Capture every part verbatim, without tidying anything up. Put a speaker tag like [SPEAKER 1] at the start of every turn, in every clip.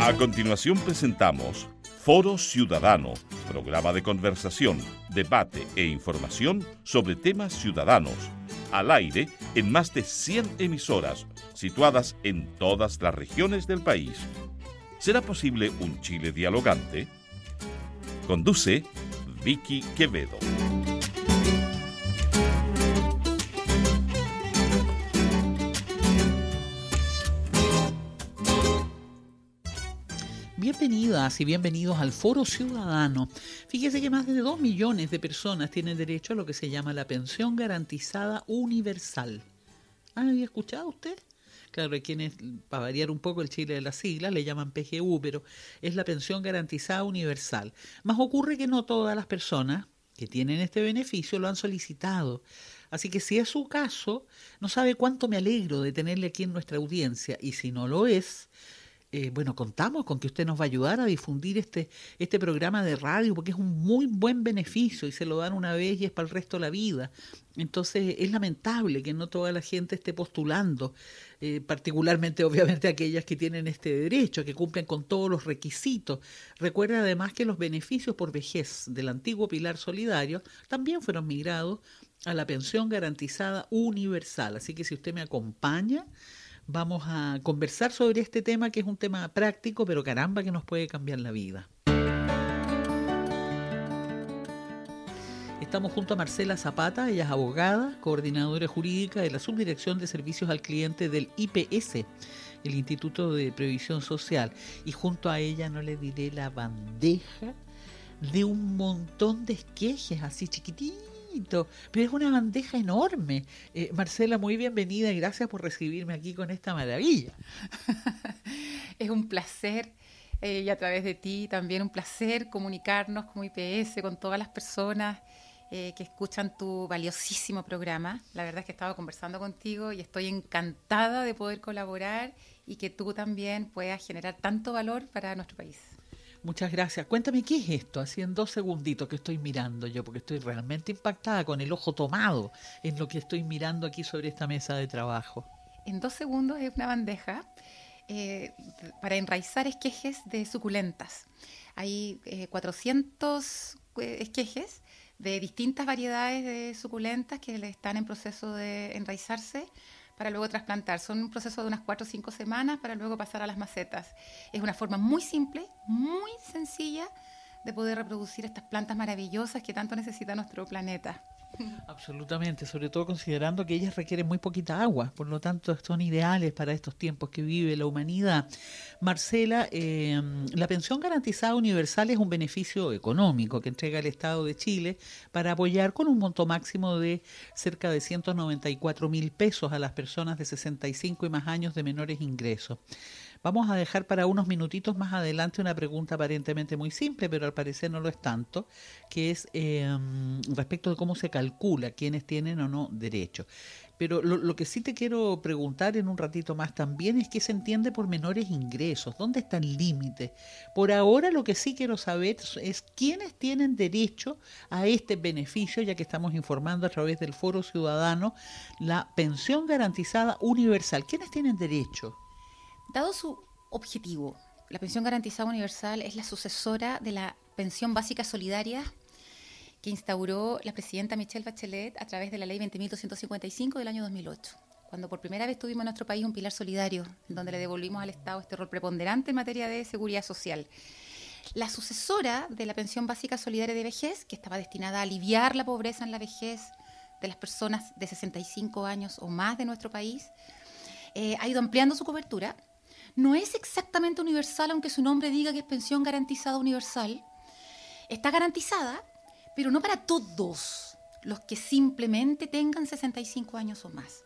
[SPEAKER 1] A continuación presentamos Foro Ciudadano, programa de conversación, debate e información sobre temas ciudadanos, al aire en más de cien emisoras, situadas en todas las regiones del país. ¿Será posible un Chile dialogante? Conduce Vicky Quevedo.
[SPEAKER 2] Bienvenidas y bienvenidos al Foro Ciudadano. Fíjese que más de dos millones de personas tienen derecho a lo que se llama la pensión garantizada universal. ¿Ah, ¿había escuchado usted? Claro, hay quienes, para variar un poco el Chile de las siglas, le llaman P G U, pero es la pensión garantizada universal. Más ocurre que no todas las personas que tienen este beneficio lo han solicitado. Así que si es su caso, no sabe cuánto me alegro de tenerle aquí en nuestra audiencia. Y si no lo es, Eh, bueno, contamos con que usted nos va a ayudar a difundir este, este programa de radio, porque es un muy buen beneficio y se lo dan una vez y es para el resto de la vida. Entonces es lamentable que no toda la gente esté postulando, eh, particularmente obviamente aquellas que tienen este derecho, que cumplen con todos los requisitos. Recuerda además que los beneficios por vejez del antiguo Pilar Solidario también fueron migrados a la pensión garantizada universal. Así que si usted me acompaña, vamos a conversar sobre este tema, que es un tema práctico, pero caramba que nos puede cambiar la vida. Estamos junto a Marcela Zapata, ella es abogada, coordinadora jurídica de la Subdirección de Servicios al Cliente del I P S, el Instituto de Previsión Social, y junto a ella, no le diré la bandeja de un montón de esquejes así chiquititos, pero es una bandeja enorme. Eh, Marcela, muy bienvenida y gracias por recibirme aquí con esta maravilla.
[SPEAKER 3] Es un placer, eh, y a través de ti también un placer comunicarnos como I P S con todas las personas eh, que escuchan tu valiosísimo programa. La verdad es que he estado conversando contigo y estoy encantada de poder colaborar y que tú también puedas generar tanto valor para nuestro país.
[SPEAKER 2] Muchas gracias. Cuéntame, ¿qué es esto? Así en dos segunditos que estoy mirando yo, porque estoy realmente impactada, con el ojo tomado en lo que estoy mirando aquí sobre esta mesa de trabajo.
[SPEAKER 3] En dos segundos es una bandeja eh, para enraizar esquejes de suculentas. Hay eh, cuatrocientos esquejes de distintas variedades de suculentas que están en proceso de enraizarse para luego trasplantar. Son un proceso de unas cuatro o cinco semanas para luego pasar a las macetas. Es una forma muy simple, muy sencilla de poder reproducir estas plantas maravillosas que tanto necesita nuestro planeta.
[SPEAKER 2] Absolutamente, sobre todo considerando que ellas requieren muy poquita agua, por lo tanto son ideales para estos tiempos que vive la humanidad. Marcela, eh, la pensión garantizada universal es un beneficio económico que entrega el Estado de Chile para apoyar con un monto máximo de cerca de ciento noventa y cuatro mil pesos a las personas de sesenta y cinco y más años de menores ingresos. Vamos a dejar para unos minutitos más adelante una pregunta aparentemente muy simple, pero al parecer no lo es tanto, que es eh, respecto de cómo se calcula quiénes tienen o no derecho. Pero lo, lo que sí te quiero preguntar en un ratito más también es qué se entiende por menores ingresos, dónde está el límite. Por ahora lo que sí quiero saber es quiénes tienen derecho a este beneficio, ya que estamos informando a través del Foro Ciudadano, la pensión garantizada universal. ¿Quiénes tienen derecho?
[SPEAKER 3] Dado su objetivo, la pensión garantizada universal es la sucesora de la pensión básica solidaria que instauró la presidenta Michelle Bachelet a través de la ley veinte mil doscientos cincuenta y cinco del año dos mil ocho, cuando por primera vez tuvimos en nuestro país un pilar solidario, en donde le devolvimos al Estado este rol preponderante en materia de seguridad social. La sucesora de la pensión básica solidaria de vejez, que estaba destinada a aliviar la pobreza en la vejez de las personas de sesenta y cinco años o más de nuestro país, eh, ha ido ampliando su cobertura. No es exactamente universal, aunque su nombre diga que es pensión garantizada universal. Está garantizada, pero no para todos los que simplemente tengan sesenta y cinco años o más.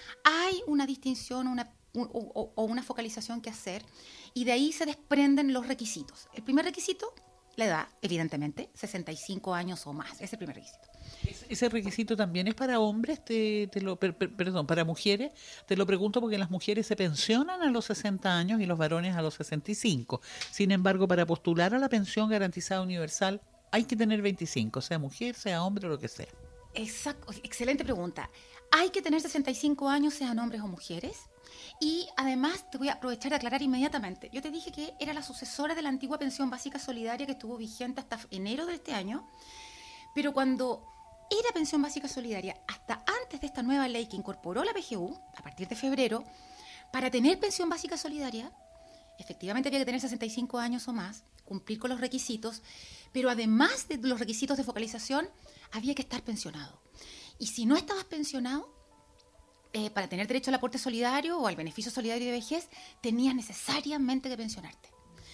[SPEAKER 3] Hay una distinción una, o, o una focalización que hacer y de ahí se desprenden los requisitos. El primer requisito, la edad, evidentemente, sesenta y cinco años o más. Ese es el primer requisito.
[SPEAKER 2] ¿Ese requisito también es para hombres? Te, te lo, per, per, perdón, para mujeres. Te lo pregunto porque las mujeres se pensionan a los sesenta años y los varones a los sesenta y cinco. Sin embargo, para postular a la pensión garantizada universal hay que tener veinticinco, sea mujer, sea hombre o lo que sea.
[SPEAKER 3] Exacto, excelente pregunta. Hay que tener sesenta y cinco años, sean hombres o mujeres. Y además te voy a aprovechar de aclarar inmediatamente. Yo te dije que era la sucesora de la antigua pensión básica solidaria que estuvo vigente hasta enero de este año. Pero cuando era pensión básica solidaria, hasta antes de esta nueva ley que incorporó la P G U, a partir de febrero, para tener pensión básica solidaria, efectivamente había que tener sesenta y cinco años o más, cumplir con los requisitos, pero además de los requisitos de focalización, había que estar pensionado. Y si no estabas pensionado, eh, para tener derecho al aporte solidario o al beneficio solidario de vejez, tenías necesariamente que pensionarte.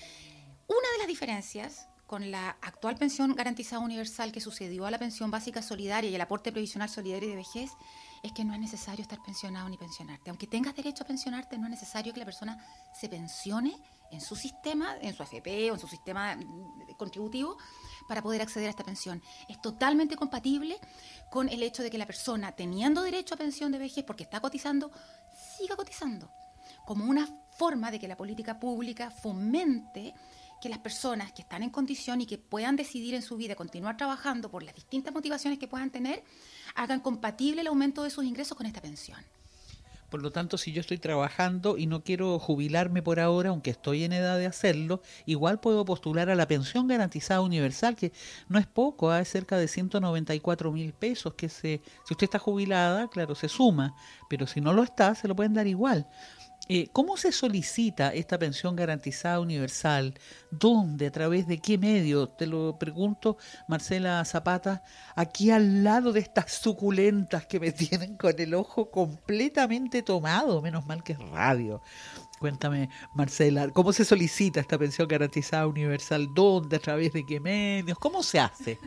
[SPEAKER 3] Una de las diferencias con la actual pensión garantizada universal que sucedió a la pensión básica solidaria y el aporte previsional solidario de vejez es que no es necesario estar pensionado ni pensionarte. Aunque tengas derecho a pensionarte, no es necesario que la persona se pensione en su sistema, en su A F P o en su sistema contributivo para poder acceder a esta pensión. Es totalmente compatible con el hecho de que la persona, teniendo derecho a pensión de vejez porque está cotizando, siga cotizando, como una forma de que la política pública fomente que las personas que están en condición y que puedan decidir en su vida continuar trabajando por las distintas motivaciones que puedan tener, hagan compatible el aumento de sus ingresos con esta pensión.
[SPEAKER 2] Por lo tanto, si yo estoy trabajando y no quiero jubilarme por ahora, aunque estoy en edad de hacerlo, igual puedo postular a la pensión garantizada universal, que no es poco, ¿eh? Es cerca de ciento noventa y cuatro mil pesos, que se, si usted está jubilada, claro, se suma, pero si no lo está, se lo pueden dar igual. Eh, ¿Cómo se solicita esta pensión garantizada universal? ¿Dónde? ¿A través de qué medio? Te lo pregunto, Marcela Zapata, aquí al lado de estas suculentas que me tienen con el ojo completamente tomado. Menos mal que es radio. Cuéntame, Marcela, ¿cómo se solicita esta pensión garantizada universal? ¿Dónde? ¿A través de qué medios? ¿Cómo se hace?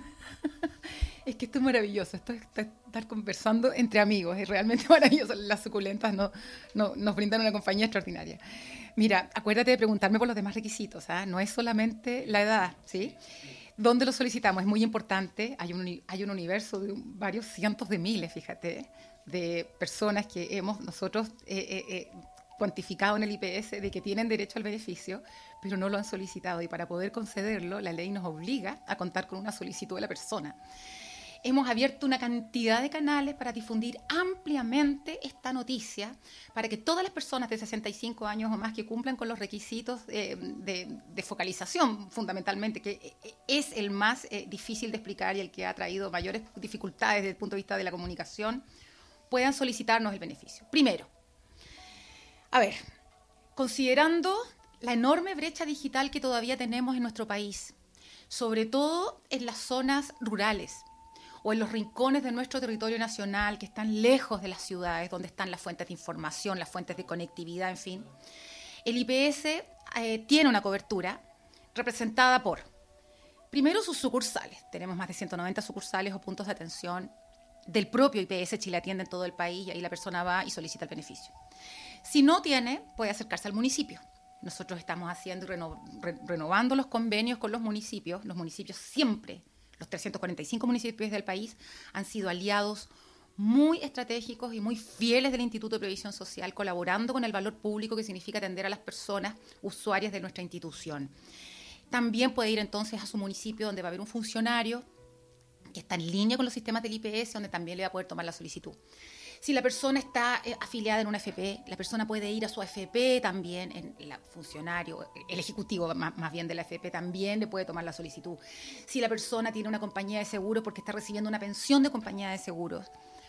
[SPEAKER 3] Es que esto es maravilloso, esto es estar conversando entre amigos, es realmente maravilloso. Las suculentas no, no, nos brindan una compañía extraordinaria. Mira, acuérdate de preguntarme por los demás requisitos, ¿eh? No es solamente la edad, ¿sí? ¿Dónde lo solicitamos? Es muy importante, hay un, hay un universo de varios cientos de miles, fíjate, de personas que hemos nosotros eh, eh, eh, cuantificado en el I P S de que tienen derecho al beneficio, pero no lo han solicitado, y para poder concederlo, la ley nos obliga a contar con una solicitud de la persona. Hemos abierto una cantidad de canales para difundir ampliamente esta noticia, para que todas las personas de sesenta y cinco años o más que cumplan con los requisitos eh, de, de focalización, fundamentalmente, que es el más eh, difícil de explicar y el que ha traído mayores dificultades desde el punto de vista de la comunicación, puedan solicitarnos el beneficio. Primero, a ver, considerando la enorme brecha digital que todavía tenemos en nuestro país, sobre todo en las zonas rurales, o en los rincones de nuestro territorio nacional que están lejos de las ciudades, donde están las fuentes de información, las fuentes de conectividad, en fin. El I P S eh, tiene una cobertura representada por, primero, sus sucursales. Tenemos más de ciento noventa sucursales o puntos de atención del propio I P S Chile Atiende en todo el país, y ahí la persona va y solicita el beneficio. Si no tiene, puede acercarse al municipio. Nosotros estamos haciendo y reno, re, renovando los convenios con los municipios. Los municipios siempre, los trescientos cuarenta y cinco municipios del país, han sido aliados muy estratégicos y muy fieles del Instituto de Previsión Social, colaborando con el valor público que significa atender a las personas usuarias de nuestra institución. También puede ir entonces a su municipio, donde va a haber un funcionario que está en línea con los sistemas del I P S, donde también le va a poder tomar la solicitud. Si la persona está eh, afiliada en una A F P, la persona puede ir a su A F P también, en el funcionario, el ejecutivo más, más bien de la A F P también le puede tomar la solicitud. Si la persona tiene una compañía de seguros porque está recibiendo una pensión de compañía de seguros,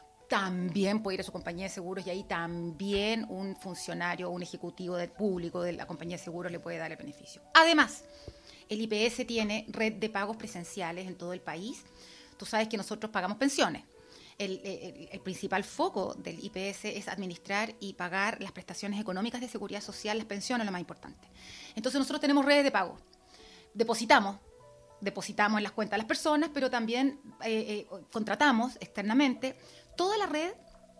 [SPEAKER 3] también puede ir a su compañía de seguros, y ahí también un funcionario o un ejecutivo del público de la compañía de seguros le puede dar el beneficio. Además, el I P S tiene red de pagos presenciales en todo el país. Tú sabes que nosotros pagamos pensiones. El, el, el principal foco del I P S es administrar y pagar las prestaciones económicas de seguridad social, las pensiones, lo más importante. Entonces nosotros tenemos redes de pago. Depositamos, depositamos en las cuentas de las personas, pero también eh, eh, contratamos externamente toda la red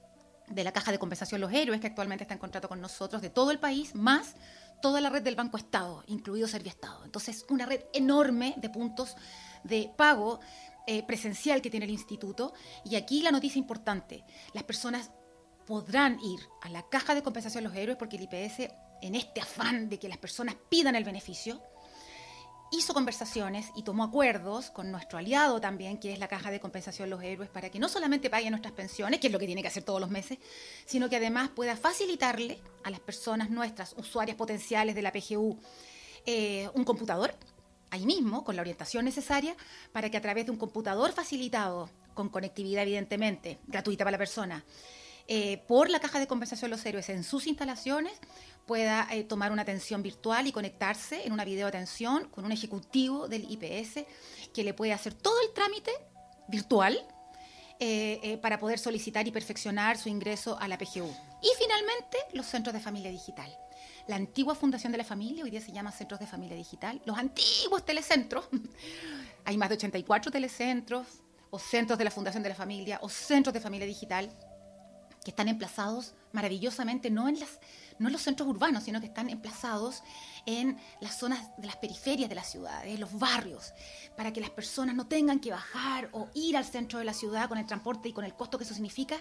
[SPEAKER 3] de la Caja de Compensación Los Héroes, que actualmente está en contrato con nosotros, de todo el país, más toda la red del Banco Estado, incluido Serviestado. Entonces, una red enorme de puntos de pago Eh, presencial que tiene el instituto. Y aquí la noticia importante: las personas podrán ir a la Caja de Compensación Los Héroes, porque el I P S, en este afán de que las personas pidan el beneficio, hizo conversaciones y tomó acuerdos con nuestro aliado también, que es la Caja de Compensación Los Héroes, para que no solamente pague nuestras pensiones, que es lo que tiene que hacer todos los meses, sino que además pueda facilitarle a las personas nuestras, usuarias potenciales de la P G U, eh, un computador, ahí mismo, con la orientación necesaria, para que a través de un computador facilitado, con conectividad evidentemente, gratuita para la persona, eh, por la Caja de Compensación Los Héroes en sus instalaciones, pueda eh, tomar una atención virtual y conectarse en una videoatención con un ejecutivo del I P S que le puede hacer todo el trámite virtual eh, eh, para poder solicitar y perfeccionar su ingreso a la P G U. Y finalmente, los centros de familia digital. La antigua Fundación de la Familia, hoy día se llama Centros de Familia Digital. Los antiguos telecentros, hay más de ochenta y cuatro telecentros, o centros de la Fundación de la Familia, o centros de familia digital, que están emplazados maravillosamente, no en, las, no en los centros urbanos, sino que están emplazados en las zonas de las periferias de las ciudades, en los barrios, para que las personas no tengan que bajar o ir al centro de la ciudad con el transporte y con el costo que eso significa.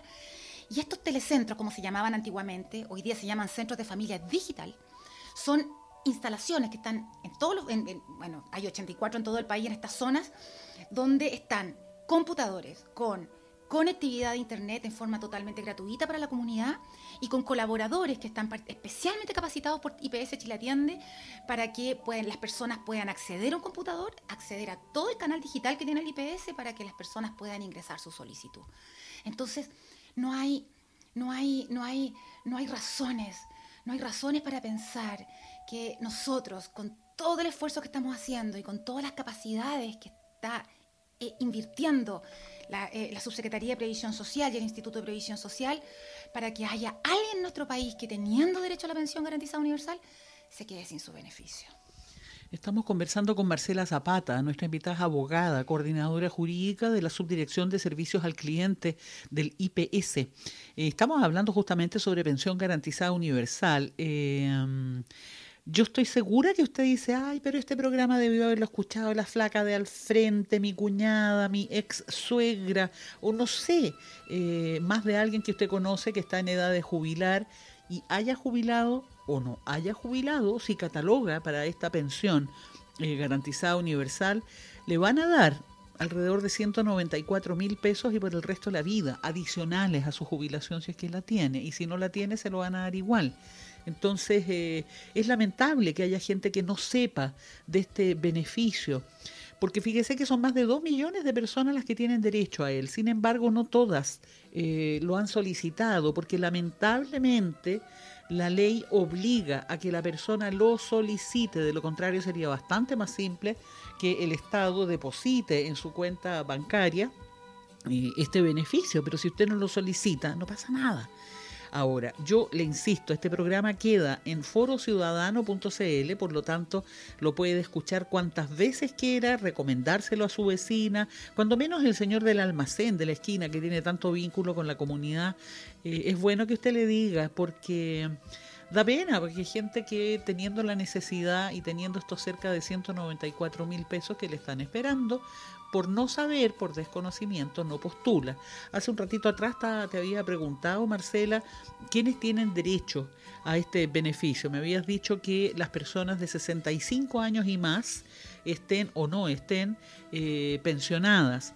[SPEAKER 3] Y estos telecentros, como se llamaban antiguamente, hoy día se llaman centros de familia digital, son instalaciones que están en todos los, en, en, bueno, hay ochenta y cuatro en todo el país en estas zonas, donde están computadores con conectividad de internet en forma totalmente gratuita para la comunidad y con colaboradores que están especialmente capacitados por I P S Chile Atiende para que pueden, las personas puedan acceder a un computador, acceder a todo el canal digital que tiene el I P S para que las personas puedan ingresar su solicitud. Entonces, no hay, no hay, no hay, no hay razones, no hay razones para pensar que nosotros, con todo el esfuerzo que estamos haciendo y con todas las capacidades que está eh, invirtiendo La, eh, la Subsecretaría de Previsión Social y el Instituto de Previsión Social, para que haya alguien en nuestro país que, teniendo derecho a la pensión garantizada universal, se quede sin su beneficio.
[SPEAKER 2] Estamos conversando con Marcela Zapata, nuestra invitada es abogada, coordinadora jurídica de la Subdirección de Servicios al Cliente del I P S. Eh, estamos hablando justamente sobre pensión garantizada universal. Eh, um, Yo estoy segura que usted dice, ay, pero este programa debió haberlo escuchado la flaca de al frente, mi cuñada, mi ex suegra, o no sé, eh, más de alguien que usted conoce que está en edad de jubilar y haya jubilado o no haya jubilado, si cataloga para esta pensión eh, garantizada universal, le van a dar alrededor de ciento noventa y cuatro mil pesos y por el resto de la vida, adicionales a su jubilación si es que la tiene, y si no la tiene se lo van a dar igual. Entonces, eh, es lamentable que haya gente que no sepa de este beneficio, porque fíjese que son más de dos millones de personas las que tienen derecho a él. Sin embargo, no todas eh, lo han solicitado, porque lamentablemente la ley obliga a que la persona lo solicite. De lo contrario, sería bastante más simple que el Estado deposite en su cuenta bancaria eh, este beneficio, pero si usted no lo solicita, no pasa nada. Ahora, yo le insisto, este programa queda en foro ciudadano punto c l, por lo tanto lo puede escuchar cuantas veces quiera, recomendárselo a su vecina, cuando menos el señor del almacén de la esquina que tiene tanto vínculo con la comunidad, eh, es bueno que usted le diga, porque da pena, porque hay gente que teniendo la necesidad y teniendo estos cerca de ciento noventa y cuatro mil pesos que le están esperando, por no saber, por desconocimiento, no postula. Hace un ratito atrás te había preguntado, Marcela, ¿quiénes tienen derecho a este beneficio? Me habías dicho que las personas de sesenta y cinco años y más estén o no estén eh, pensionadas,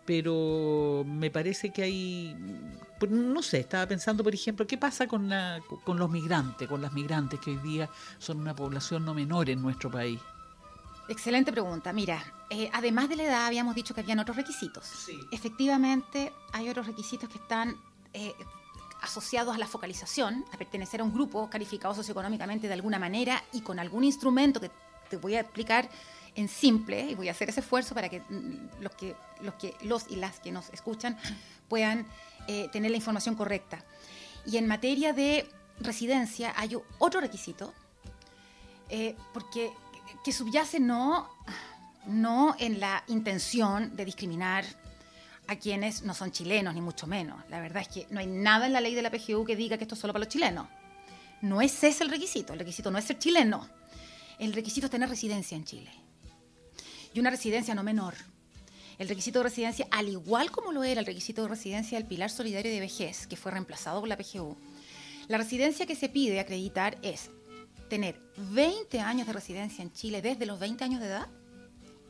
[SPEAKER 2] pero me parece que hay, no sé, estaba pensando, por ejemplo, ¿qué pasa con, la, con los migrantes, con las migrantes que hoy día son una población no menor en nuestro país?
[SPEAKER 3] Excelente pregunta. Mira, eh, además de la edad habíamos dicho que habían otros requisitos.
[SPEAKER 2] Sí.
[SPEAKER 3] Efectivamente, hay otros requisitos que están eh, asociados a la focalización, a pertenecer a un grupo calificado socioeconómicamente de alguna manera y con algún instrumento que te voy a explicar en simple, y voy a hacer ese esfuerzo para que los que los que los y las que nos escuchan puedan eh, tener la información correcta. Y en materia de residencia hay otro requisito, eh, porque que subyace no, no en la intención de discriminar a quienes no son chilenos, ni mucho menos. La verdad es que no hay nada en la ley de la P G U que diga que esto es solo para los chilenos. No es ese el requisito. El requisito no es ser chileno. El requisito es tener residencia en Chile. Y una residencia no menor. El requisito de residencia, al igual como lo era el requisito de residencia del Pilar Solidario de Vejez, que fue reemplazado por la P G U, la residencia que se pide acreditar es tener veinte años de residencia en Chile desde los veinte años de edad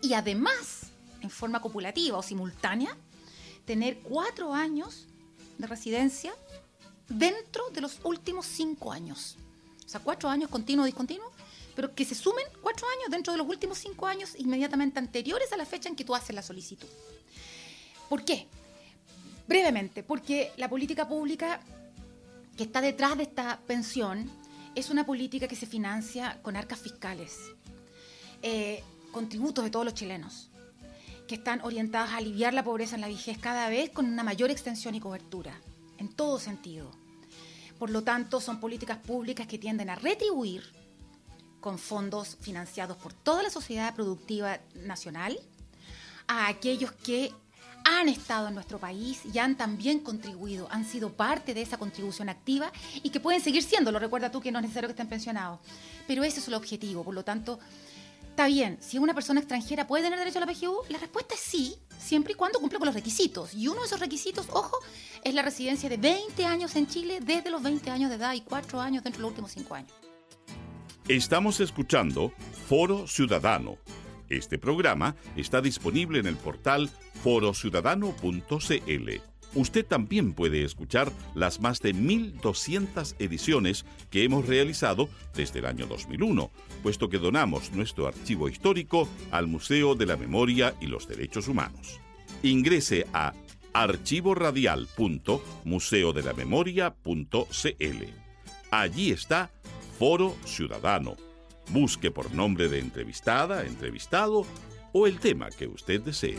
[SPEAKER 3] y además, en forma copulativa o simultánea, tener cuatro años de residencia dentro de los últimos cinco años. O sea, cuatro años continuo, discontinuo, pero que se sumen cuatro años dentro de los últimos cinco años inmediatamente anteriores a la fecha en que tú haces la solicitud. ¿Por qué? Brevemente, porque la política pública que está detrás de esta pensión es una política que se financia con arcas fiscales, eh, con tributos de todos los chilenos, que están orientadas a aliviar la pobreza en la vejez cada vez con una mayor extensión y cobertura, en todo sentido. Por lo tanto, son políticas públicas que tienden a retribuir con fondos financiados por toda la sociedad productiva nacional a aquellos que han estado en nuestro país y han también contribuido, han sido parte de esa contribución activa y que pueden seguir siéndolo. Recuerda tú que no es necesario que estén pensionados, pero ese es el objetivo. Por lo tanto, está bien, si una persona extranjera puede tener derecho a la P G U, la respuesta es sí, siempre y cuando cumpla con los requisitos. Y uno de esos requisitos, ojo, es la residencia de veinte años en Chile desde los veinte años de edad y cuatro años dentro de los últimos cinco años.
[SPEAKER 1] Estamos escuchando Foro Ciudadano. Este programa está disponible en el portal foro ciudadano punto c l. Usted también puede escuchar las más de mil doscientas ediciones que hemos realizado desde el año dos mil uno, puesto que donamos nuestro archivo histórico al Museo de la Memoria y los Derechos Humanos. Ingrese a archivo radial punto museo de la memoria punto c l. Allí está Foro Ciudadano. Busque por nombre de entrevistada, entrevistado o el tema que usted desee.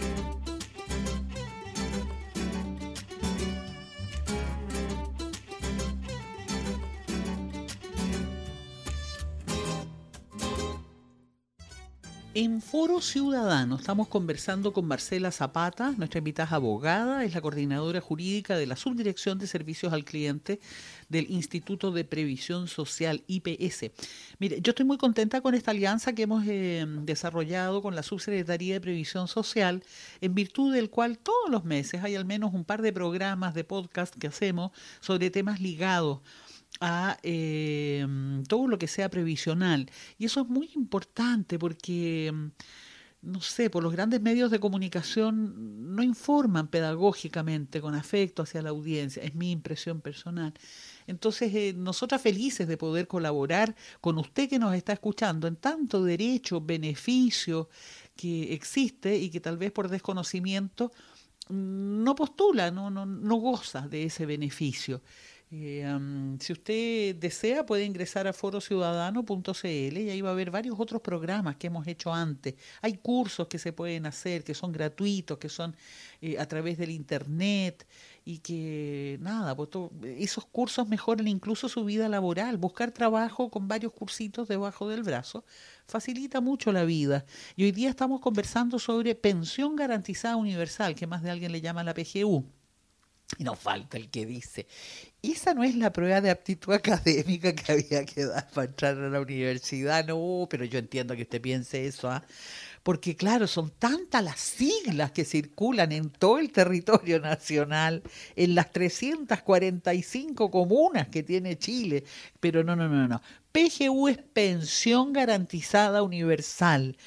[SPEAKER 2] En Foro Ciudadano estamos conversando con Marcela Zapata, nuestra invitada es abogada, es la coordinadora jurídica de la Subdirección de Servicios al Cliente del Instituto de Previsión Social, I P S. Mire, yo estoy muy contenta con esta alianza que hemos eh, desarrollado con la Subsecretaría de Previsión Social, en virtud del cual todos los meses hay al menos un par de programas de podcast que hacemos sobre temas ligados a eh, todo lo que sea previsional. Y eso es muy importante porque, no sé, por los grandes medios de comunicación no informan pedagógicamente, con afecto hacia la audiencia, es mi impresión personal. Entonces, eh, nosotras felices de poder colaborar con usted que nos está escuchando en tanto derecho, beneficio que existe y que tal vez por desconocimiento no postula, no, no, no goza de ese beneficio. Eh, um, si usted desea puede ingresar a foro ciudadano punto c l y ahí va a haber varios otros programas que hemos hecho antes. Hay cursos que se pueden hacer, que son gratuitos, que son eh, a través del internet y que nada, pues todo, esos cursos mejoran incluso su vida laboral. Buscar trabajo con varios cursitos debajo del brazo facilita mucho la vida. Y hoy día estamos conversando sobre pensión garantizada universal, que más de alguien le llama la P G U. Y nos falta el que dice, esa no es la prueba de aptitud académica que había que dar para entrar a la universidad. No, pero yo entiendo que usted piense eso, ¿ah? Porque claro, son tantas las siglas que circulan en todo el territorio nacional, en las trescientas cuarenta y cinco comunas que tiene Chile. Pero no, no, no, no. P G U es Pensión Garantizada Universal.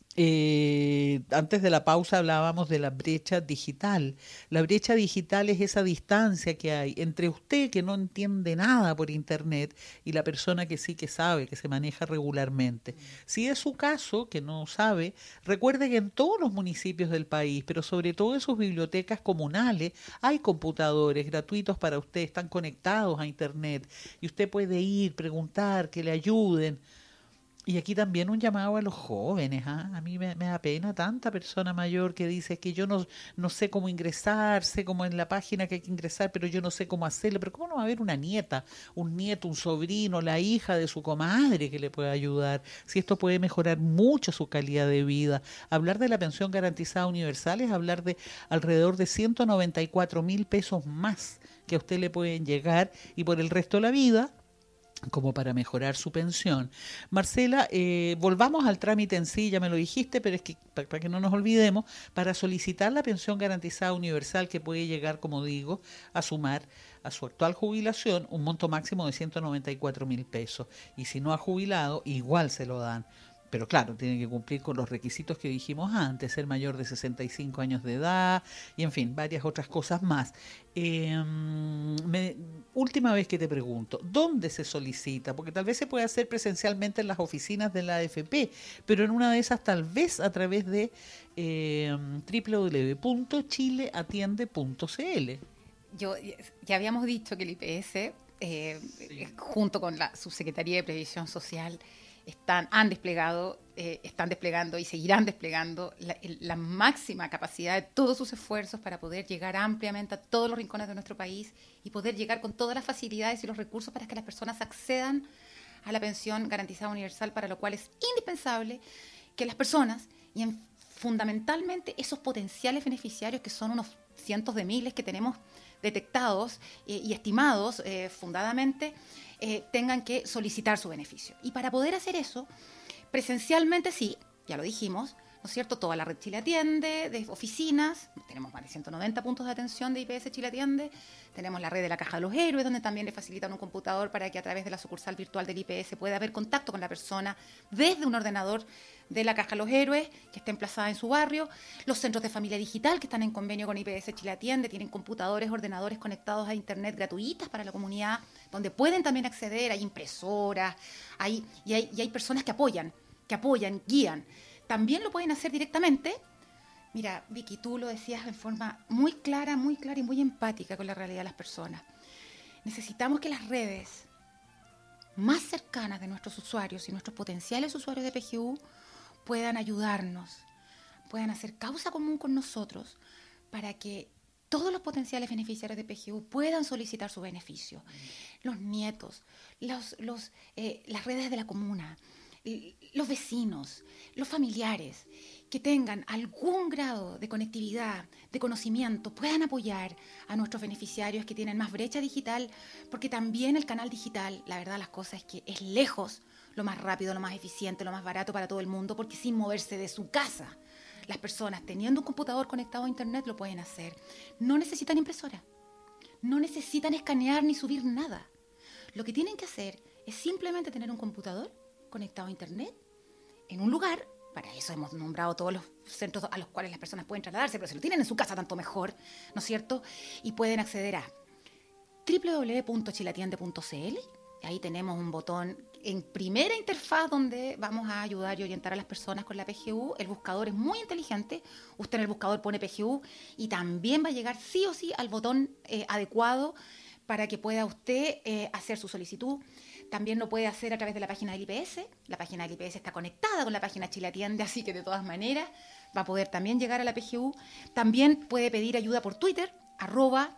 [SPEAKER 2] Eh, antes de la pausa hablábamos de la brecha digital. La brecha digital es esa distancia que hay entre usted que no entiende nada por internet y la persona que sí que sabe, que se maneja regularmente. Si es su caso, que no sabe, recuerde que en todos los municipios del país, pero sobre todo en sus bibliotecas comunales, hay computadores gratuitos para usted, están conectados a internet y usted puede ir, preguntar, que le ayuden. Y aquí también un llamado a los jóvenes. ¿eh? A mí me, me da pena tanta persona mayor que dice que yo no, no sé cómo ingresar, sé cómo en la página que hay que ingresar, pero yo no sé cómo hacerlo. Pero ¿cómo no va a haber una nieta, un nieto, un sobrino, la hija de su comadre que le pueda ayudar? Si esto puede mejorar mucho su calidad de vida. Hablar de la pensión garantizada universal es hablar de alrededor de ciento noventa y cuatro mil pesos más que a usted le pueden llegar y por el resto de la vida como para mejorar su pensión. Marcela, eh, volvamos al trámite en sí, ya me lo dijiste, pero es que para, para que no nos olvidemos, para solicitar la pensión garantizada universal que puede llegar, como digo, a sumar a su actual jubilación un monto máximo de ciento noventa y cuatro mil pesos. Y si no ha jubilado, igual se lo dan. Pero claro, tiene que cumplir con los requisitos que dijimos antes, ser mayor de sesenta y cinco años de edad y en fin, varias otras cosas más. Eh, me, última vez que te pregunto, ¿dónde se solicita? Porque tal vez se puede hacer presencialmente en las oficinas de la A F P, pero en una de esas tal vez a través de eh, doble u doble u doble u punto chile atiende punto c l.
[SPEAKER 3] Yo, ya habíamos dicho que el I P S, eh, sí. junto con la Subsecretaría de Previsión Social, Están, han desplegado, eh, están desplegando y seguirán desplegando la, la máxima capacidad de todos sus esfuerzos para poder llegar ampliamente a todos los rincones de nuestro país y poder llegar con todas las facilidades y los recursos para que las personas accedan a la pensión garantizada universal, para lo cual es indispensable que las personas, y en, fundamentalmente esos potenciales beneficiarios, que son unos cientos de miles que tenemos detectados eh, y estimados eh, fundadamente, eh, tengan que solicitar su beneficio. Y para poder hacer eso, presencialmente sí, ya lo dijimos, ¿no es cierto? Toda la red Chile Atiende, de oficinas, tenemos más de ciento noventa puntos de atención de I P S Chile Atiende, tenemos la red de la Caja de los Héroes, donde también le facilitan un computador para que a través de la sucursal virtual del I P S pueda haber contacto con la persona desde un ordenador de la Caja de los Héroes, que está emplazada en su barrio. Los centros de familia digital que están en convenio con I P S Chile Atiende tienen computadores, ordenadores conectados a internet gratuitas para la comunidad, donde pueden también acceder, hay impresoras, hay, y, hay, y hay personas que apoyan, que apoyan, guían. También lo pueden hacer directamente. Mira, Vicky, tú lo decías en forma muy clara, muy clara y muy empática con la realidad de las personas. Necesitamos que las redes más cercanas de nuestros usuarios y nuestros potenciales usuarios de P G U puedan ayudarnos, puedan hacer causa común con nosotros para que todos los potenciales beneficiarios de P G U puedan solicitar su beneficio. Los nietos, los, los, eh, las redes de la comuna, los vecinos, los familiares que tengan algún grado de conectividad, de conocimiento, puedan apoyar a nuestros beneficiarios que tienen más brecha digital, porque también el canal digital, la verdad las cosas es que es lejos lo más rápido, lo más eficiente, lo más barato para todo el mundo, porque sin moverse de su casa, las personas teniendo un computador conectado a internet lo pueden hacer. No necesitan impresora, no necesitan escanear ni subir nada. Lo que tienen que hacer es simplemente tener un computador conectado a internet en un lugar. Para eso hemos nombrado todos los centros a los cuales las personas pueden trasladarse, pero si lo tienen en su casa tanto mejor, ¿no es cierto? Y pueden acceder a doble u doble u doble u punto chile atiende punto c l. Ahí tenemos un botón en primera interfaz donde vamos a ayudar y orientar a las personas con la P G U. El buscador es muy inteligente. Usted en el buscador pone P G U y también va a llegar sí o sí al botón eh, adecuado para que pueda usted eh, hacer su solicitud. También lo puede hacer a través de la página del I P S. La página del I P S está conectada con la página Chile Atiende, así que de todas maneras va a poder también llegar a la P G U. También puede pedir ayuda por Twitter, arroba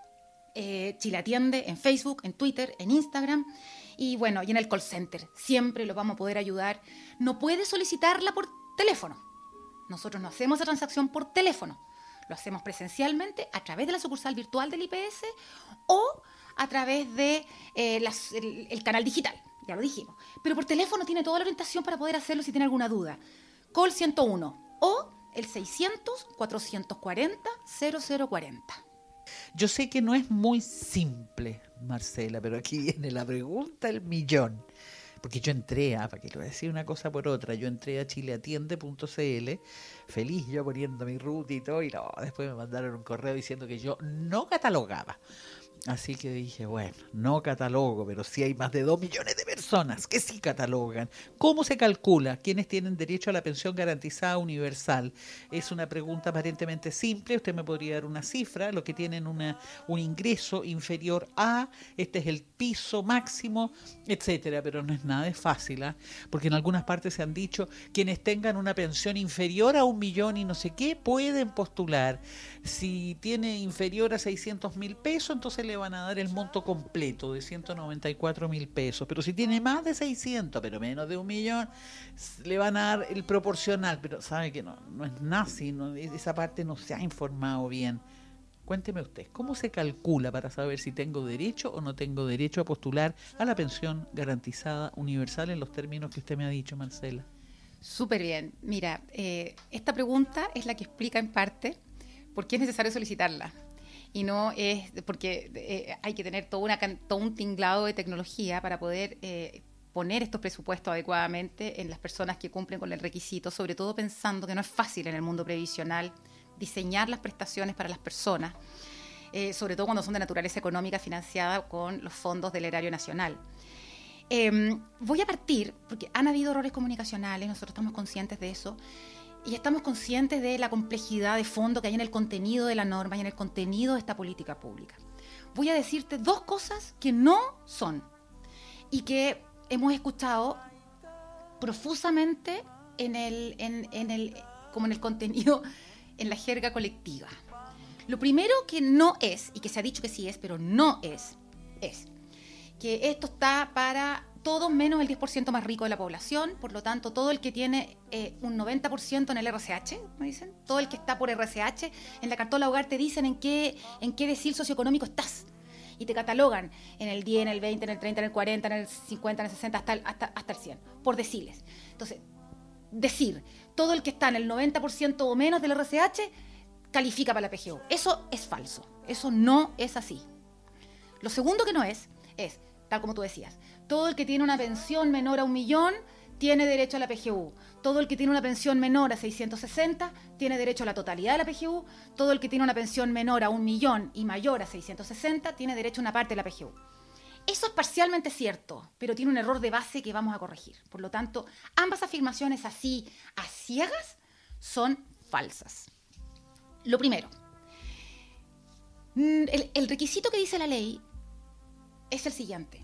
[SPEAKER 3] eh, Chile Atiende, en Facebook, en Twitter, en Instagram. Y bueno, y en el call center. Siempre lo vamos a poder ayudar. No puede solicitarla por teléfono. Nosotros no hacemos esa transacción por teléfono. Lo hacemos presencialmente a través de la sucursal virtual del I P S o a través de eh, las, el, el canal digital, ya lo dijimos. Pero por teléfono tiene toda la orientación para poder hacerlo si tiene alguna duda. Call ciento uno o el seiscientos, cuatrocientos cuarenta, cero cero cuarenta.
[SPEAKER 2] Yo sé que no es muy simple, Marcela, pero aquí viene la pregunta del millón. Porque yo entré a, para que le voy a decir una cosa por otra, yo entré a chile atiende punto c l, feliz yo poniendo mi ruta y todo, y no, después me mandaron un correo diciendo que yo no catalogaba. Así que dije, bueno, no catalogo, pero sí hay más de dos millones de personas que sí catalogan. ¿Cómo se calcula quiénes tienen derecho a la pensión garantizada universal? Es una pregunta aparentemente simple. Usted me podría dar una cifra, los que tienen una, un ingreso inferior a, este es el piso máximo, etcétera. Pero no es nada de fácil, ¿eh? Porque en algunas partes se han dicho, quienes tengan una pensión inferior a un millón y no sé qué, pueden postular. Si tiene inferior a seiscientos mil pesos, entonces le van a dar el monto completo de ciento noventa y cuatro mil pesos. Pero si tiene más de seiscientos, pero menos de un millón, le van a dar el proporcional. Pero sabe que no, no es nazi, no, esa parte no se ha informado bien. Cuénteme usted, ¿cómo se calcula para saber si tengo derecho o no tengo derecho a postular a la pensión garantizada universal en los términos que usted me ha dicho, Marcela?
[SPEAKER 3] Súper bien. Mira, eh, esta pregunta es la que explica en parte por qué es necesario solicitarla. Y no es porque eh, hay que tener todo, una, todo un tinglado de tecnología para poder eh, poner estos presupuestos adecuadamente en las personas que cumplen con el requisito, sobre todo pensando que no es fácil en el mundo previsional diseñar las prestaciones para las personas, eh, sobre todo cuando son de naturaleza económica financiada con los fondos del erario nacional. Eh, voy a partir, porque han habido errores comunicacionales, nosotros estamos conscientes de eso, y estamos conscientes de la complejidad de fondo que hay en el contenido de la norma y en el contenido de esta política pública. Voy a decirte dos cosas que no son y que hemos escuchado profusamente en el, en, en el, como en el contenido, en la jerga colectiva. Lo primero que no es, y que se ha dicho que sí es, pero no es, es que esto está para todos menos el diez por ciento más rico de la población, por lo tanto, todo el que tiene eh, un noventa por ciento en el R C H, ¿me dicen? Todo el que está por R C H, en la cartola hogar te dicen en qué, en qué decil socioeconómico estás. Y te catalogan en el diez, en el veinte, en el treinta, en el cuarenta, en el cincuenta, en el sesenta, hasta el, hasta, hasta el cien, por deciles. Entonces, decir, todo el que está en el noventa por ciento o menos del R C H califica para la P G U. Eso es falso, eso no es así. Lo segundo que no es, es, tal como tú decías, todo el que tiene una pensión menor a un millón tiene derecho a la P G U. Todo el que tiene una pensión menor a seiscientos sesenta tiene derecho a la totalidad de la P G U. Todo el que tiene una pensión menor a un millón y mayor a seiscientos sesenta tiene derecho a una parte de la P G U. Eso es parcialmente cierto, pero tiene un error de base que vamos a corregir. Por lo tanto, ambas afirmaciones así, a ciegas, son falsas. Lo primero, el, el requisito que dice la ley es el siguiente: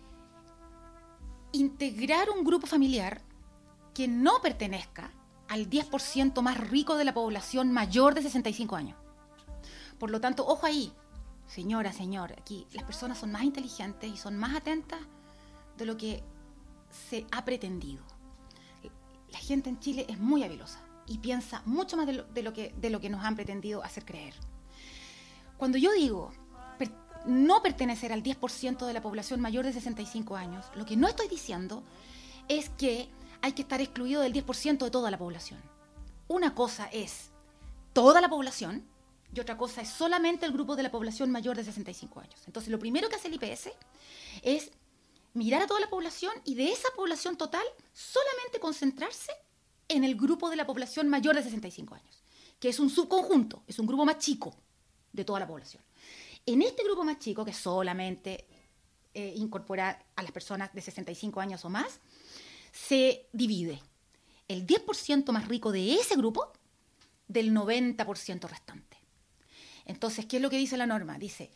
[SPEAKER 3] integrar un grupo familiar que no pertenezca al diez por ciento más rico de la población mayor de sesenta y cinco años. Por lo tanto, ojo ahí, señora, señor, aquí las personas son más inteligentes y son más atentas de lo que se ha pretendido. La gente en Chile es muy habilosa y piensa mucho más de lo, de lo, que, de lo que nos han pretendido hacer creer. Cuando yo digo per, no pertenecer al diez por ciento de la población mayor de sesenta y cinco años, lo que no estoy diciendo es que hay que estar excluido del diez por ciento de toda la población. Una cosa es toda la población y otra cosa es solamente el grupo de la población mayor de sesenta y cinco años. Entonces, lo primero que hace el I P S es mirar a toda la población y de esa población total solamente concentrarse en el grupo de la población mayor de sesenta y cinco años, que es un subconjunto, es un grupo más chico de toda la población. En este grupo más chico, que solamente eh, incorpora a las personas de sesenta y cinco años o más, se divide el diez por ciento más rico de ese grupo del noventa por ciento restante. Entonces, ¿qué es lo que dice la norma? Dice,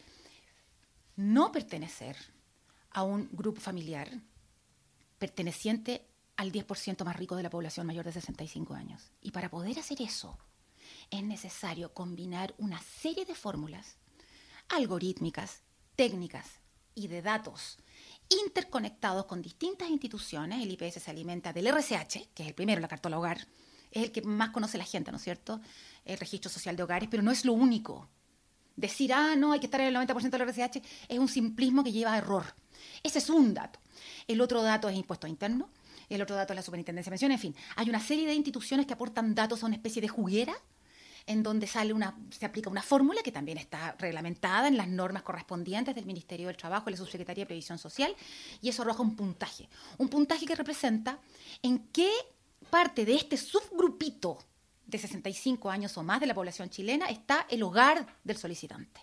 [SPEAKER 3] no pertenecer a un grupo familiar perteneciente al diez por ciento más rico de la población mayor de sesenta y cinco años. Y para poder hacer eso, es necesario combinar una serie de fórmulas algorítmicas, técnicas y de datos interconectados con distintas instituciones. El I P S se alimenta del R C H, que es el primero, la cartola hogar, es el que más conoce la gente, ¿no es cierto? El registro social de hogares, pero no es lo único. Decir, ah, no, hay que estar en el noventa por ciento del R C H, es un simplismo que lleva a error. Ese es un dato. El otro dato es impuesto interno, el otro dato es la superintendencia de pensiones, en fin. Hay una serie de instituciones que aportan datos a una especie de juguera en donde sale una, se aplica una fórmula que también está reglamentada en las normas correspondientes del Ministerio del Trabajo y la Subsecretaría de Previsión Social, y eso arroja un puntaje. Un puntaje que representa en qué parte de este subgrupito de sesenta y cinco años o más de la población chilena está el hogar del solicitante.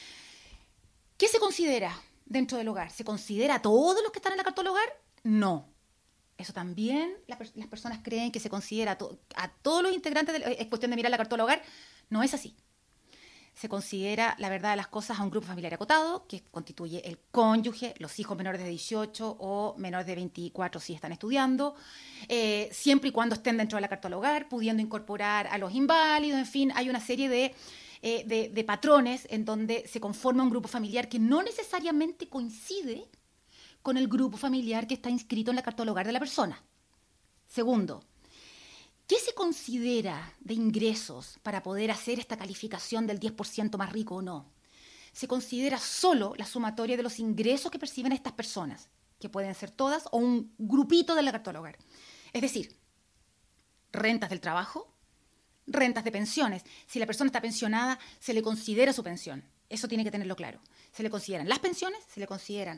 [SPEAKER 3] ¿Qué se considera dentro del hogar? ¿Se considera a todos los que están en la cartola hogar? No. Eso también la, las personas creen que se considera a, to, a todos los integrantes, de, es cuestión de mirar la cartola hogar. No es así. Se considera, la verdad de las cosas, a un grupo familiar acotado, que constituye el cónyuge, los hijos menores de dieciocho o menores de veinticuatro si están estudiando, eh, siempre y cuando estén dentro de la cartola hogar, pudiendo incorporar a los inválidos, en fin, hay una serie de, eh, de, de patrones en donde se conforma un grupo familiar que no necesariamente coincide con el grupo familiar que está inscrito en la cartola hogar de la persona. Segundo, ¿qué se considera de ingresos para poder hacer esta calificación del diez por ciento más rico o no? Se considera solo la sumatoria de los ingresos que perciben estas personas, que pueden ser todas o un grupito de la cartola hogar. Es decir, rentas del trabajo, rentas de pensiones. Si la persona está pensionada, se le considera su pensión. Eso tiene que tenerlo claro. Se le consideran las pensiones, se le consideran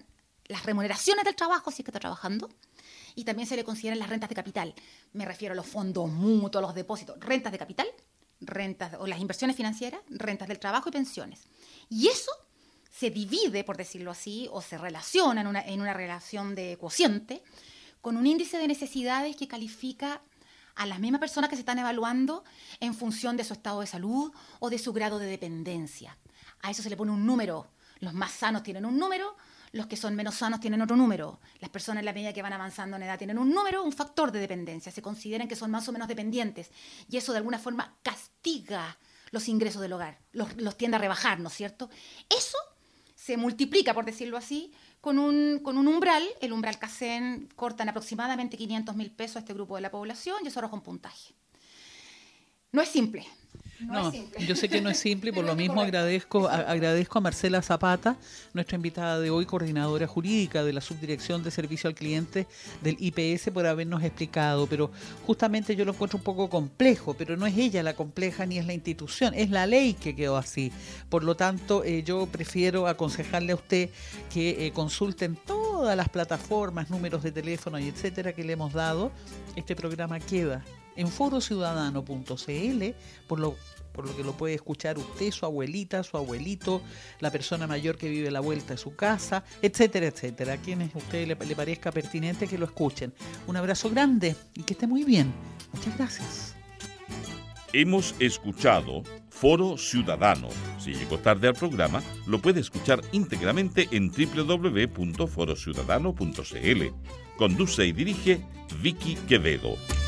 [SPEAKER 3] las remuneraciones del trabajo, si es que está trabajando, y también se le consideran las rentas de capital. Me refiero a los fondos mutuos, los depósitos, rentas de capital, rentas o las inversiones financieras, rentas del trabajo y pensiones. Y eso se divide, por decirlo así, o se relaciona en una, en una relación de cociente con un índice de necesidades que califica a las mismas personas que se están evaluando en función de su estado de salud o de su grado de dependencia. A eso se le pone un número. Los más sanos tienen un número, los que son menos sanos tienen otro número. Las personas en la medida que van avanzando en edad tienen un número, un factor de dependencia. Se consideran que son más o menos dependientes y eso de alguna forma castiga los ingresos del hogar, los, los tiende a rebajar, ¿no es cierto? Eso se multiplica, por decirlo así, con un, con un umbral. El umbral CACEN cortan aproximadamente quinientos mil pesos a este grupo de la población y eso arroja un puntaje. No es simple.
[SPEAKER 2] No, no es simple. Yo sé que no es simple y por lo mismo agradezco, a, agradezco a Marcela Zapata, nuestra invitada de hoy, coordinadora jurídica de la Subdirección de Servicio al Cliente del I P S, por habernos explicado. Pero justamente yo lo encuentro un poco complejo, pero no es ella la compleja ni es la institución, es la ley que quedó así. Por lo tanto, eh, yo prefiero aconsejarle a usted que eh, consulten todas las plataformas, números de teléfono y etcétera que le hemos dado. Este programa queda en foro ciudadano punto c l, por lo, por lo que lo puede escuchar usted, su abuelita, su abuelito, la persona mayor que vive a la vuelta de su casa, etcétera, etcétera. A quienes a usted le, le parezca pertinente que lo escuchen. Un abrazo grande y que esté muy bien. Muchas gracias.
[SPEAKER 1] Hemos escuchado Foro Ciudadano. Si llegó tarde al programa, lo puede escuchar íntegramente en doble u doble u doble u punto foro ciudadano punto c l. Conduce y dirige Vicky Quevedo.